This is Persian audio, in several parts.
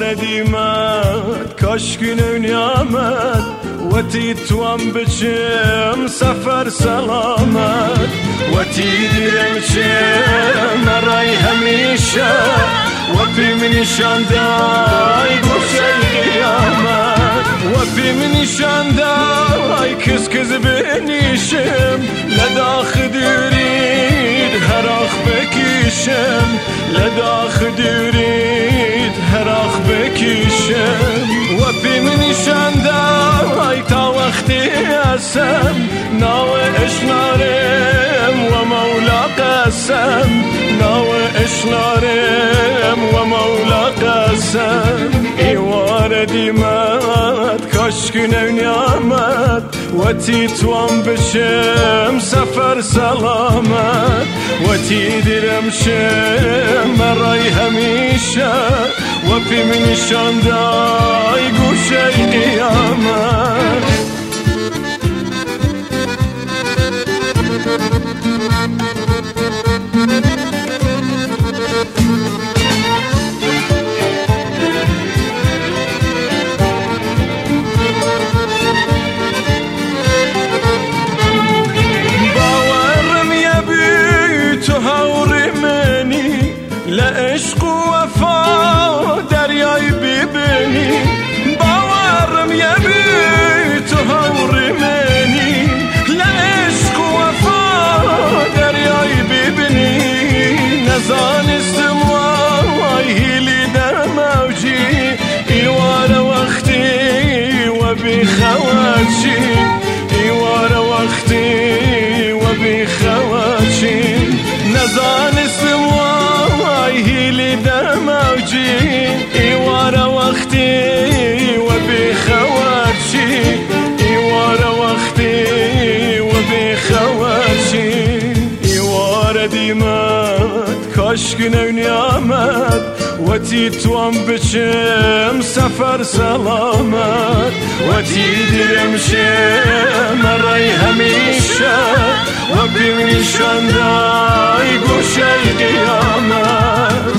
ديمات كاشكين ونيامات وتيتوان بچم سفر سلامت وتيدرم چم راي هميشه وفي من شانداي قوشي قيامت وفي من شانداي كز بنيشم لداخ دريد هراخ بكيشم لداخ دريد هراخ بكيشم وفي من شانداي تا وقتي اسم ناوي اشنارم ومولا قسم ناوي اشنارم ومولا قسم ايوار ديمات كاشكين ونيامت وتيتوان بشم سفر سلامت وتيدرم شم راي هميشه وفي من شانداي قوشي قيامت باورم يبي تهوري مني لعشق وفا دریای ببینی باورم يبي تهوري مني لعشق وفا دریای ببینی نزانستم وای هیلی در موجی ایوار وقتی و بی خواتشی ایوار وقتی و بی خواتشی نزانستم وای هیلی در موجی ایوار وقتی و بی خواتشی ایوار وقتی و بی خواتشی ایوار ديمات كاشكين ونيامت وتيتوان بچم سفر سلامت وتيدرم شم راي هميشه وفي من شانداي قوشي قيامت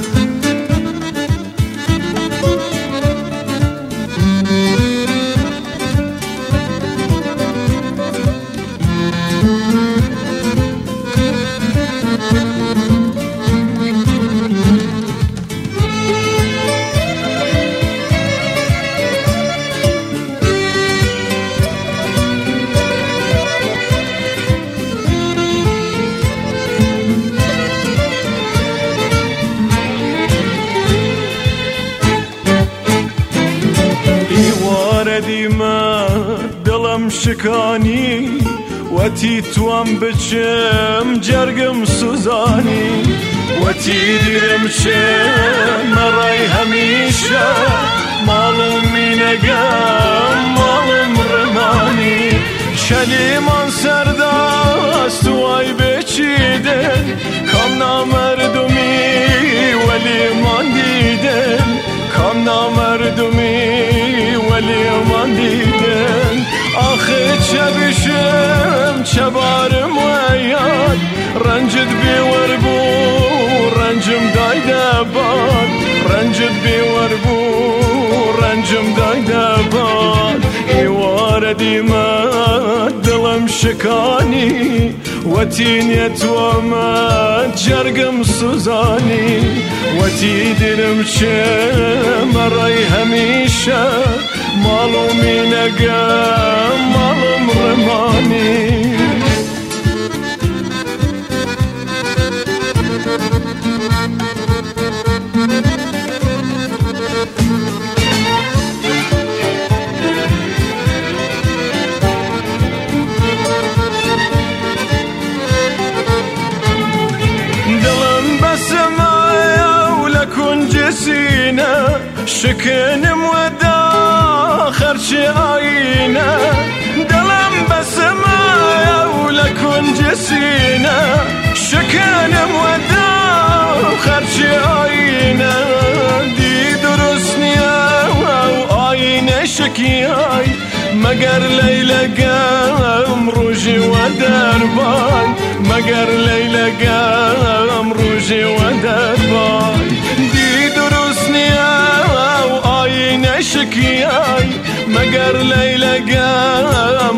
ديمات دلم شكاني وتيتوان بچم جرقم سوزاني وتيدرم شم راي هميشه مالم مينقام مالم رماني شليمان سرداست واي بچيدن كم نامردمي وليمان ديدن كم نامردمي وليمان ديدن آخه چبشم چبارم وياي رنجد بيوربو رنجم دايده باد رنجد بيوربو رنجم دايده باد ايوار ديمات دلم شكاني وتينيت وما جرقم سوزاني وتيدرم شم راي هميشه مالو مينقام مالو رماني جسينا شكن مودا خرش عينا دلم بسما ولكن جسينا شكن مودا خرش عينا دي درسني او عين شكياي مگر ليلى قام روجي ودربان مگر ليلى قام روجي ودربان دي درسني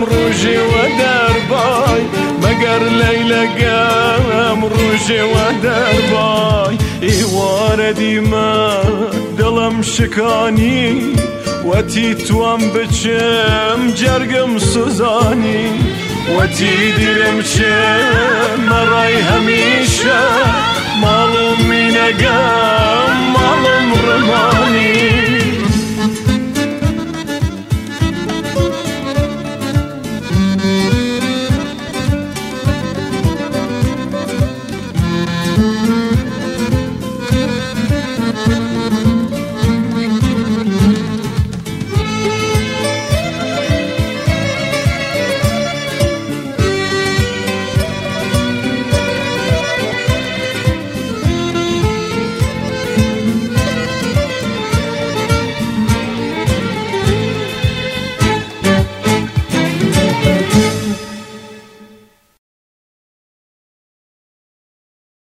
ڕۆژێ وە دەربای مەگەر لەیلەگەم ڕۆژێ وە دەربای ئێوارە دیمە دڵم شکانی وەتی توام بچم جەرگم سوزانی وەتی دیرم چم مەڕای هەمیشە ماڵ و مینەگە